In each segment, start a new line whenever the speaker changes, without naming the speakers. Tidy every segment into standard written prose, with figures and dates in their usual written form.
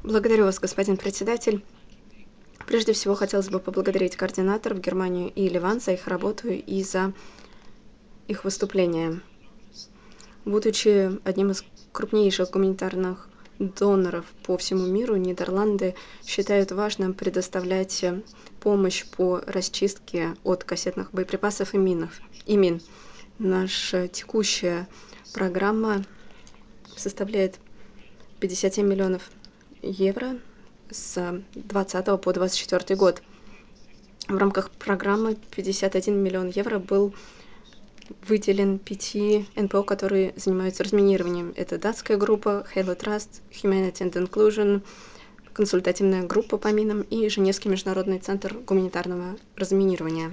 Благодарю вас, господин председатель. Прежде всего, хотелось бы поблагодарить координаторов Германию и Ливан за их работу и за их выступления. Будучи одним из крупнейших гуманитарных доноров по всему миру, Нидерланды считают важным предоставлять помощь по расчистке от кассетных боеприпасов и мин. Наша текущая программа составляет 57 миллионов евро с 2020 по 2024 год. В рамках программы 51 миллион евро был выделен 5 НПО, которые занимаются разминированием. Это датская группа Halo Trust, Humanity and Inclusion, консультативная группа по минам и Женевский международный центр гуманитарного разминирования.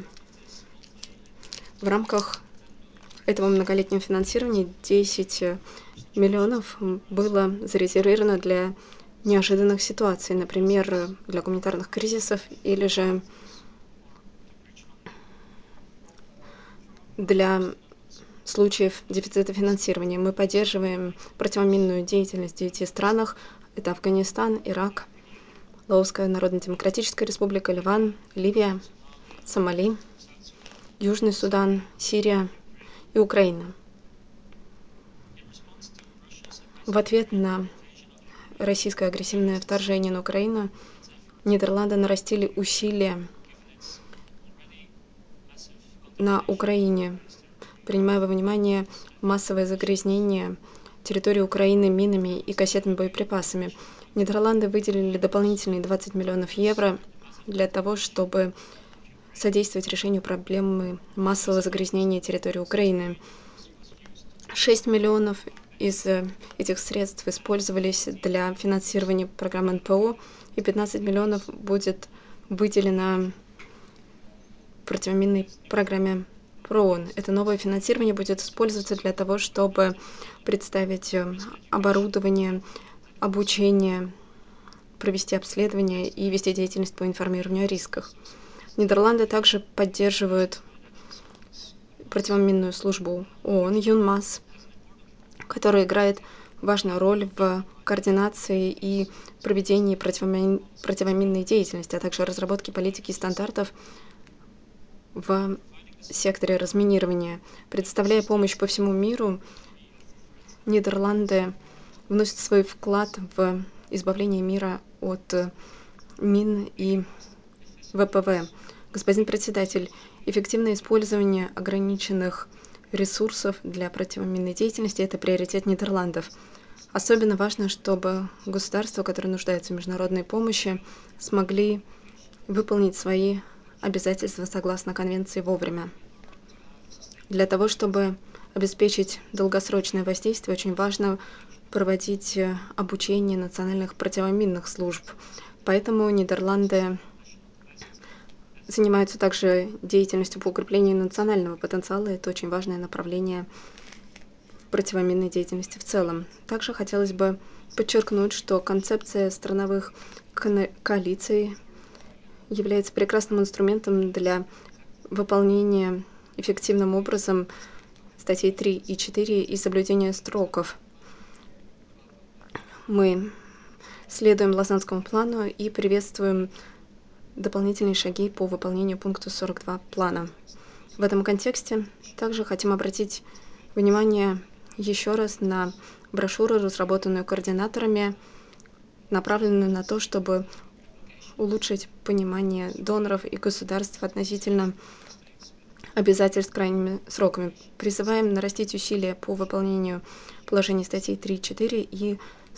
В рамках этого многолетнего финансирования 10 миллионов было зарезервировано для неожиданных ситуаций, например, для гуманитарных кризисов или же для случаев дефицита финансирования. Мы поддерживаем противоминную деятельность в 9 странах. Это Афганистан, Ирак, Лаосская Народно-Демократическая Республика, Ливан, Ливия, Сомали, Южный Судан, Сирия и Украина. В ответ на российское агрессивное вторжение на Украину Нидерланды нарастили усилия на Украине, принимая во внимание массовое загрязнение территории Украины минами и кассетными боеприпасами. Нидерланды выделили дополнительные 20 миллионов евро для того, чтобы содействовать решению проблемы массового загрязнения территории Украины. 6 миллионов из этих средств использовались для финансирования программы НПО, и 15 миллионов будет выделено противоминной программе ПРООН. Это новое финансирование будет использоваться для того, чтобы представить оборудование, обучение, провести обследование и вести деятельность по информированию о рисках. Нидерланды также поддерживают противоминную службу ООН ЮНМАС, которая играет важную роль в координации и проведении противоминной деятельности, а также разработке политики и стандартов в секторе разминирования. Предоставляя помощь по всему миру, Нидерланды вносят свой вклад в избавление мира от мин и ВПВ. Господин председатель, эффективное использование ограниченных ресурсов для противоминной деятельности – это приоритет Нидерландов. Особенно важно, чтобы государства, которые нуждаются в международной помощи, смогли выполнить свои обязательства согласно конвенции вовремя. Для того, чтобы обеспечить долгосрочное воздействие, очень важно проводить обучение национальных противоминных служб. Поэтому Нидерланды занимаются также деятельностью по укреплению национального потенциала. Это очень важное направление в противоминной деятельности в целом. Также хотелось бы подчеркнуть, что концепция страновых коалиций является прекрасным инструментом для выполнения эффективным образом статей 3 и 4 и соблюдения сроков. Мы следуем Лозаннскому плану и приветствуем дополнительные шаги по выполнению пункта 42 плана. В этом контексте также хотим обратить внимание еще раз на брошюру, разработанную координаторами, направленную на то, чтобы улучшить понимание доноров и государств относительно обязательств с крайними сроками. Призываем нарастить усилия по выполнению положений статей 3 и 4 и